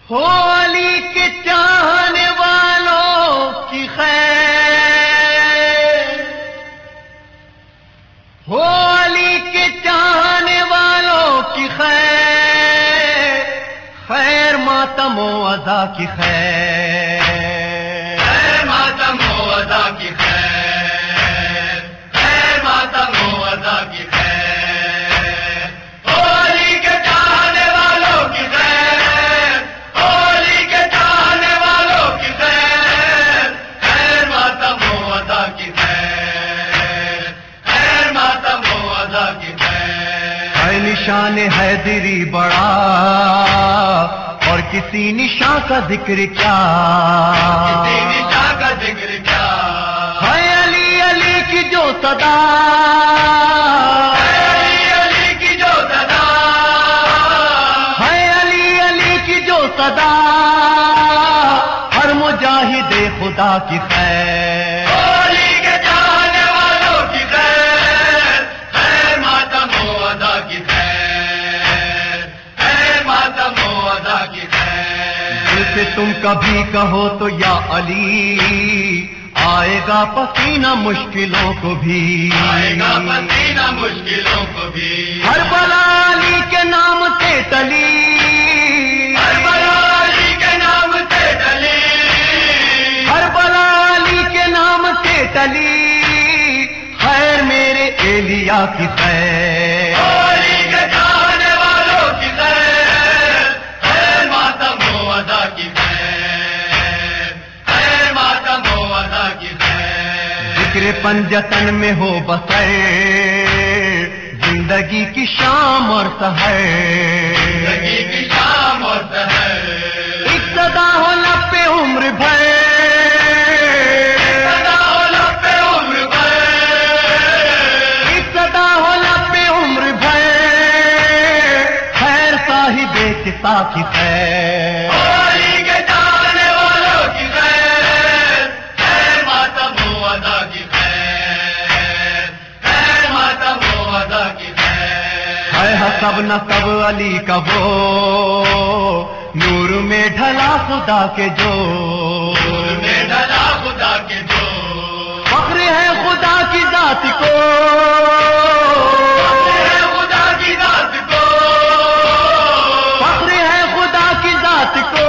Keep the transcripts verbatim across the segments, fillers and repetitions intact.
ہو علی کے چاہنے والوں کی خیر، ہو علی کے چاہنے والوں کی خیر، خیر ماتم و ادا کی خیر، خیر ماتم و ادا کی خیر، خیر ماتم و ادا کی خیر، ہو علی کے چاہنے والوں کی خیر، ہو علی کے چاہنے والوں کی خیر، خیر ماتم و ادا کی خیر، خیر ماتم و ادا کی خیر، ہے نشان حیدری بڑا اور کسی نشان کا ذکر کیا، کسی نشان کا ذکر کیا، ہے علی علی کی جو صدا، ہے علی علی کی جو صدا، ہے علی علی کی جو صدا، ہر مجاہد خدا کی خیر، ہو علی کے چاہنے والوں کی خیر، خیر ماتم و ادا کی خیر، خیر ماتم و ادا کی خیر، دل سے تم کبھی کہو تو یا علی، آئے گا پسینہ مشکلوں کو بھی، آئے گا پسینہ مشکلوں کو بھی، ہر بلا علی کے نام سے ٹلی، ہر بلا علی کے نام سے ٹلی، ہر بلا علی کے نام سے ٹلی، خیر میرے ایلیا کی خیر، ہو علی کے چاہنے والوں کی خیر، خیر ماتم و ادا کی خیر، خیر ماتم و ادا کی خیر، ذکر پنجتن میں ہو بسر، زندگی کی شام اور سحر، زندگی کی شام اور سحر، ایک صدا ہو لب پہ عمر بھر، صدا ہو لب پہ عمر بھر، ایک صدا ہو لب پہ عمر بھر، خیر صاحب کسا کی خیر، ہو علی کے چاہنے والوں کی خیر، خیر ماتم و ادا کی خیر، خیر ماتم و ادا کی خیر، ہے حسب نسب علی کا وہ، نور میں ڈھلا خدا کے جو، نور میں ڈلا خدا کے جو، فخر ہے خدا کی ذات کو، فخر ہے خدا کی ذات کو، فخر ہے خدا کی ذات کو،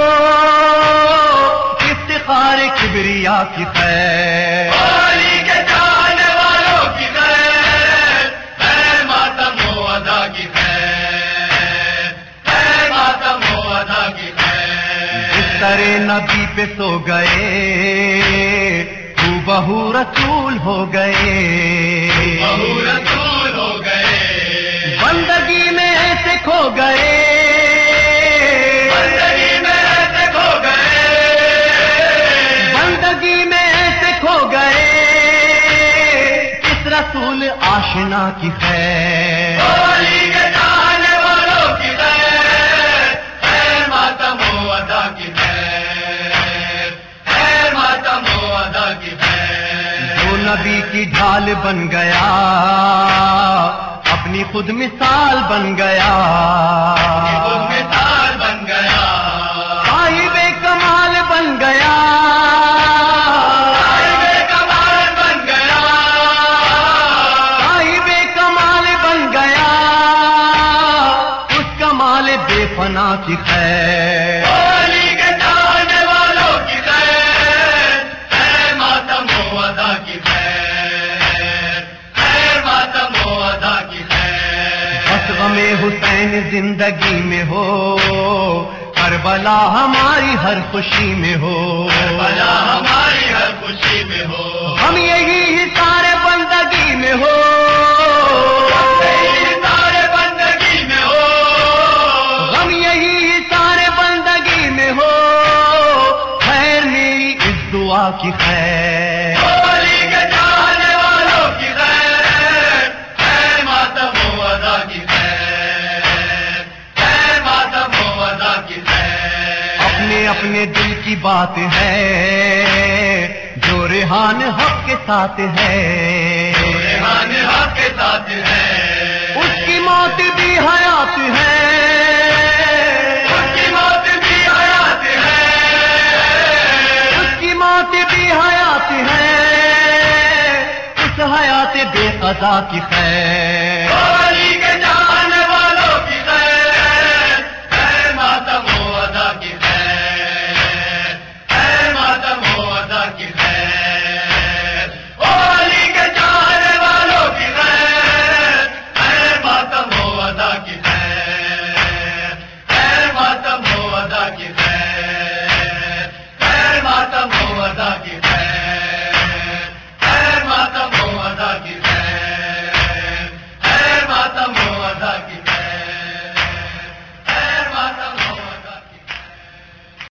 افتخار کبریا کی خیر، ہو علی کے چاہنے والوں کی خیر، خیر ماتم و ادا کی خیر، خیر ماتم و ادا کی خیر، بستر نبی پہ سو گئے، تو بہو رسول ہو گئے، بہو رسول ہو گئے، بندگی میں ایسے کھو گئے، بندگی میں ایسے کھو گئے، بندگی میں ایسے کھو گئے، کس رسول آشنا کی خیر، ہو علی کے چاہنے والوں کی خیر، خیر ماتم و ادا کی خیر، خیر ماتم و ادا کی خیر، جو نبی کی ڈھال بن گیا، اپنی خود مثال بن گیا، خود مثال بن گیا، صاحب کمال بن گیا، صاحب کمال بن گیا، صاحب کمال بن گیا، اس کمال بے فنا کی خیر، ہو علی کے چاہنے والوں کی خیر، خیر ماتم و ادا کی خیر، خیر ماتم و ادا کی خیر، بس غم حسین زندگی میں ہو، کربلا ہماری ہر خوشی میں ہو، بلا ہماری ہر خوشی میں ہو، ہم یہی سارے بندگی میں ہو، یہی سارے بندگی میں ہو، ہم یہی سارے بندگی میں ہو، خیر میری اس دعا کی خیر، ہو علی کے چاہنے والوں کی خیر، خیر ماتم و ادا کی خیر، خیر ماتم و ادا کی خیر، اپنے اپنے دل کی بات ہے، جو ریحان حق کے ساتھ ہے، ریحان حق کے ساتھ ہے، اس کی موت بھی حیات ہے، اس کی موت بھی حیات ادا کی خیر.